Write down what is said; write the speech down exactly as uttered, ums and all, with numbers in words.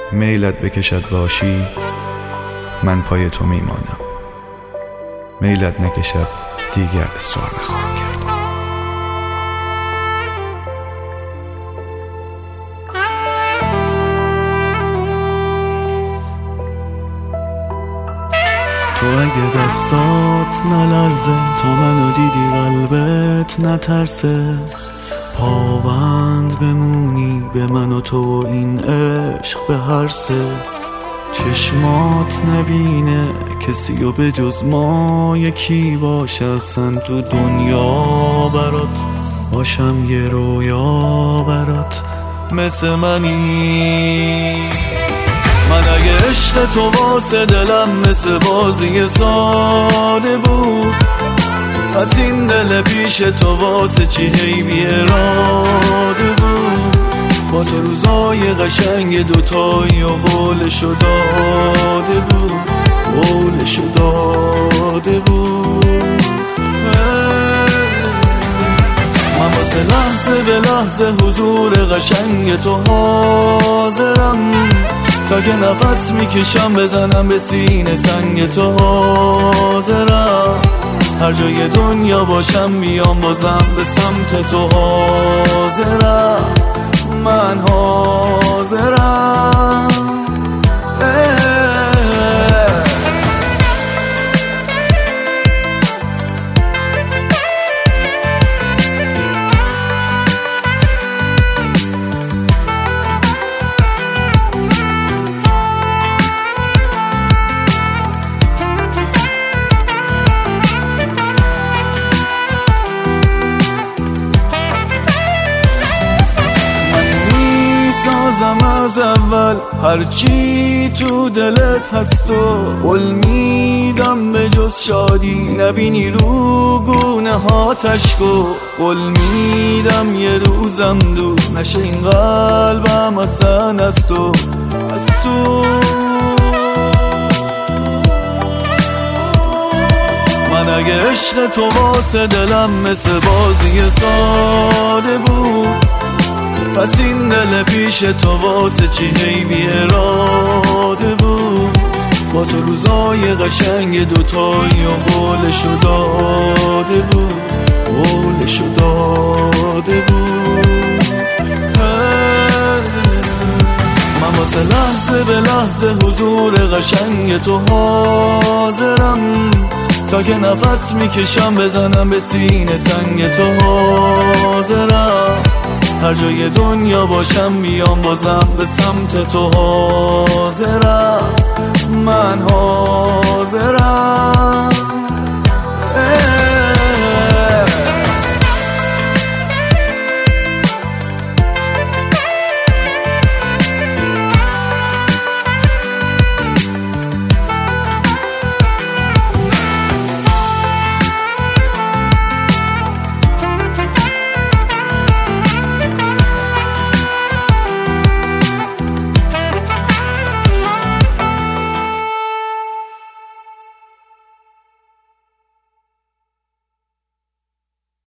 میلت بکشد باشی من پای تو میمانم، میلت نکشد دیگر اصرار نخواهم کرد. تو اگه دستات نلرزه، تو منو دیدی قلبت نترسه، پابند بمونی به من و تو و این عشق به هر سه، چشمات نبینه کسی و به جز ما یکی باشه اصلا تو دنیا برات، باشم یه رویا برات مثل منی. من اگه عشق تو واسه دلم مثل بازی ساده بود، از این دل پیش تو واسه چی هی بی اراده بود، با تو روزای قشنگ دوتایی و قولشو داده بود، قولشو داده بود. من واسه لحظه به لحظه حضور قشنگ تو حاضرم، تا که نفس میکشم بزنم به سینه سنگ تو حاضرم، هر جای دنیا باشم میام بازم به سمت تو حاضرم، من حاضرم. سازم از اول هرچی تو دلت هست و قول میدم به جز شادی نبینی رو گونه ها تشکو، قول میدم یه روزم دور نشه این قلبم اصلا از تو، از تو. من اگه عشق تو واسه دلم مثل بازی ساده بود، پس این دل پیش تو واسه چی هی بی اراده بود، با تو روزای قشنگ دوتایی و قولشو داده بود، قولشو داده بود. من واسه لحظه به لحظه حضور قشنگ تو حاضرم، تا که نفس میکشم بزنم به سینه سنگ تو حاضرم، هر جای دنیا باشم میام بازم به سمت تو حاضرم، من حاضرم.